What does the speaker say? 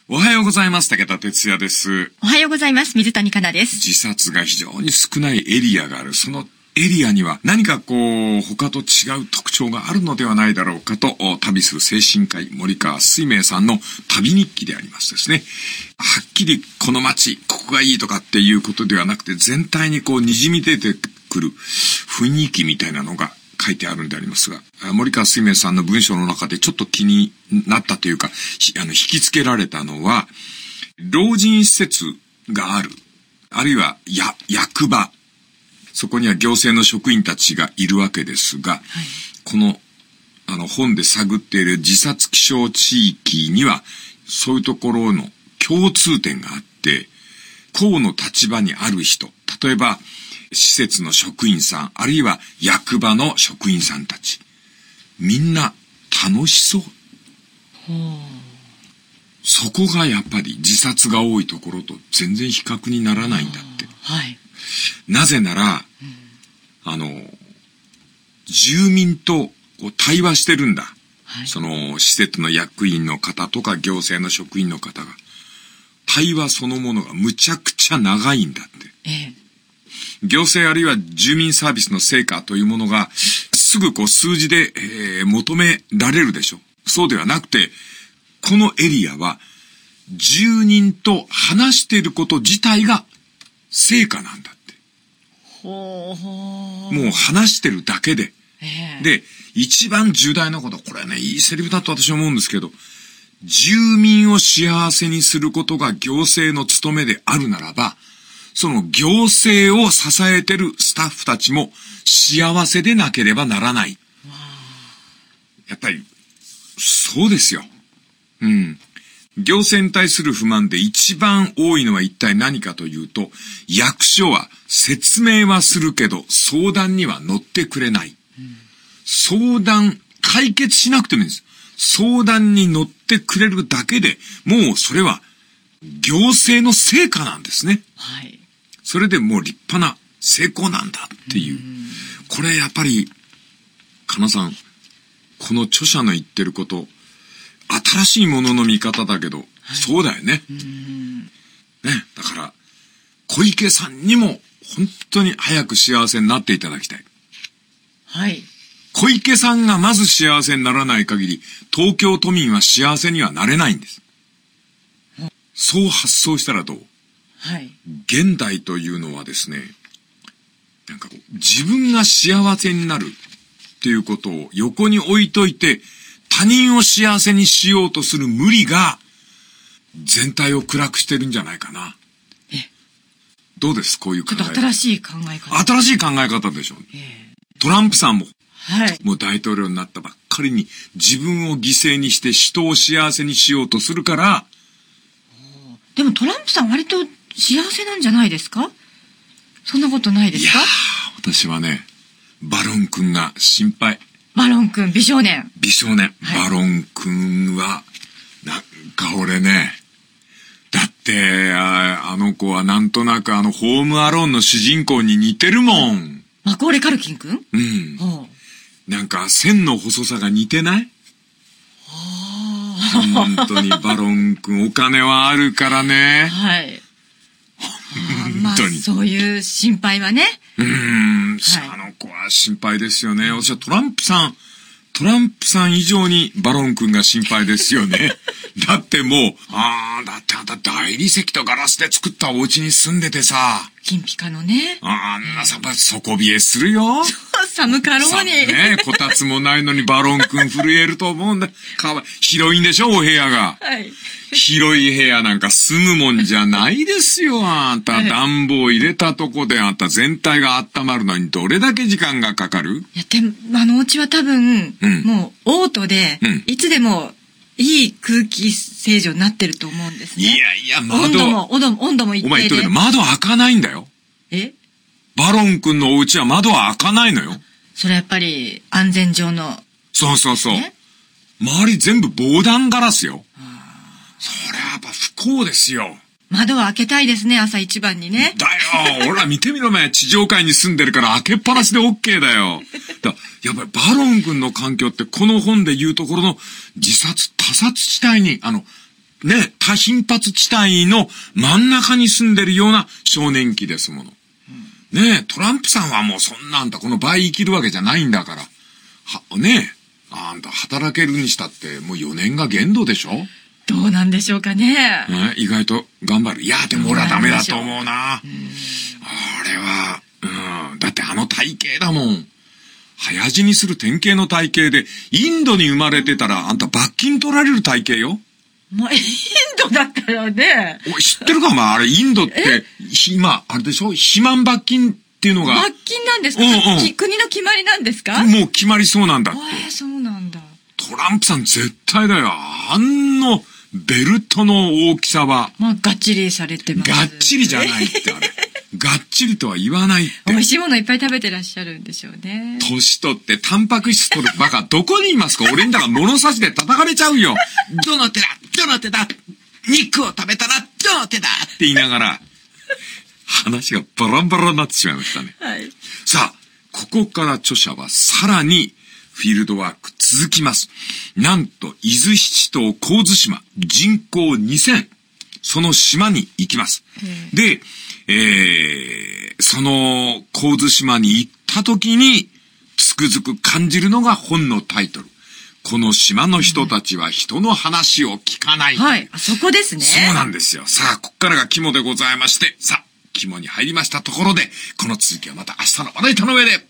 おはようございます。武田哲也です。 おはようございます。水谷香奈です。 自殺が非常に少ないエリアがある。そのエリアには何か他と違う特徴があるのではないだろうかと旅する精神科医森川水明さんの旅日記でありますですね。はっきりこの街、ここがいいとかっていうことではなくて、全体に滲み出てくる雰囲気みたいなのが書いてあるんでありますが、森川水明さんの文章の中でちょっと気になったというか、引きつけられたのは、老人施設がある、あるいは役場、そこには行政の職員たちがいるわけですが、はい、この本で探っている自殺希少地域にはそういうところの共通点があって、公の立場にある人、例えば施設の職員さん、あるいは役場の職員さんたち、みんな楽しそう。そこがやっぱり自殺が多いところと全然比較にならないんだって。 はい。 なぜなら、住民と対話してるんだ。はい、その施設の役員の方とか行政の職員の方が。対話そのものがむちゃくちゃ長いんだって。行政あるいは住民サービスの成果というものがすぐ数字で、求められるでしょ。そうではなくて、このエリアは住人と話していること自体が成果なんだって。もう話してるだけで。で、一番重大なことは、これはね、いいセリフだと私は思うんですけど、住民を幸せにすることが行政の務めであるならば、その行政を支えてるスタッフたちも幸せでなければならない。やっぱり、そうですよ。行政に対する不満で一番多いのは一体何かというと、役所は説明はするけど相談には乗ってくれない。相談、解決しなくてもいいんです。相談に乗ってくれるだけで、もうそれは行政の成果なんですね。 はい。 それでもう立派な成功なんだっていう。これやっぱり、かなさん、この著者の言ってること、新しいものの見方だけど、はい、そうだよね。ね、だから、小池さんにも本当に早く幸せになっていただきたい。 はい。 小池さんがまず幸せにならない限り、東京都民は幸せにはなれないんです。そう発想したらどう？ はい。 現代というのはですね、なんか自分が幸せになるっていうことを横に置いといて、他人を幸せにしようとする無理が全体を暗くしてるんじゃないかな。どうです？こういう考え方。 ちょっと新しい考え方。 新しい考え方でしょ。トランプさんも、 はい、 もう大統領になったばっかりに自分を犠牲にして人を幸せにしようとするから。 でもトランプさん割と幸せなんじゃないですか？そんなことないですか？ いやー、私はね、バロン君が心配。 バロン君、美少年。 美少年。 はい、 バロン君は、なんか俺ね、だって、あの子はなんとなくホームアローンの主人公に似てるもん。 マコーレ・カルキン君？ なんか線の細さが似てない？本当にバロン君、お金はあるからね。 はい。 本当に。 そういう心配はね。 はい、あの子は心配ですよね。私はトランプさん以上にバロン君が心配ですよね。だってもう、だってあんた大理石とガラスで作ったお家に住んでてさ。 金ピカのね。 あんなさ、底冷えするよ。 寒かろうに。 ね、こたつもないのにバロン君震えると思うんだ。広いんでしょ、お部屋が。 はい。 広い部屋なんか住むもんじゃないですよ、あんた。はい、暖房入れたとこであんた全体が温まるのにどれだけ時間がかかる？ いや、でも、お家は多分、もう、オートで、いつでも、いい空気清浄になってると思うんですね。 いや、 温度も一定で。 お前言っとくけど、窓開かないんだよ。バロン君のお家は窓は開かないのよ。 それやっぱり、安全上の。 そう。周り全部防弾ガラスよ。それはやっぱ不幸ですよ。 窓は開けたいですね、朝一番にね。 だよ、ほら見てみろめ、地上階に住んでるから開けっぱなしで OK だよ。やっぱりバロン君の環境ってこの本で言うところの他殺地帯に、 ね、多頻発地帯の真ん中に住んでるような少年期ですもの。ね、トランプさんはもうそんなんだ、この倍生きるわけじゃないんだから。ね、あんた働けるにしたってもう4年が限度でしょ？ どうなんでしょうかね。 意外と頑張る。いや、でも俺はダメだと思うな。あれは、だってあの体型だもん。早死にする典型の体型で、インドに生まれてたらあんた罰金取られる体型よ。 まあ、インドだったらね。 知ってるかまあ、あれインドって、今、あれでしょ？肥満罰金っていうのが。 罰金なんですか？国の決まりなんですか？ もう決まりそうなんだって。 そうなんだ。 トランプさん絶対だよ。ベルトの大きさは。 まあ、がっちりされてます。 がっちりじゃないってあれ。がっちりとは言わないって。 美味しいものいっぱい食べてらっしゃるんでしょうね。 年取ってタンパク質取るバカどこにいますか？俺んだから物差しで叩かれちゃうよ。どの手だ肉を食べたらどの手だって言いながら、話がバランバラになってしまいましたね。 はい。 さあ、ここから著者はさらにフィールドワーク続きます。なんと、伊豆七島神津島、人口2000、その島に行きます。で、その神津島に行った時に、つくづく感じるのが本のタイトル。この島の人たちは人の話を聞かない。 はい、そこですね。 そうなんですよ。さあ、ここからが肝でございまして、さあ、肝に入りましたところで、この続きはまた明日のまな板の上で。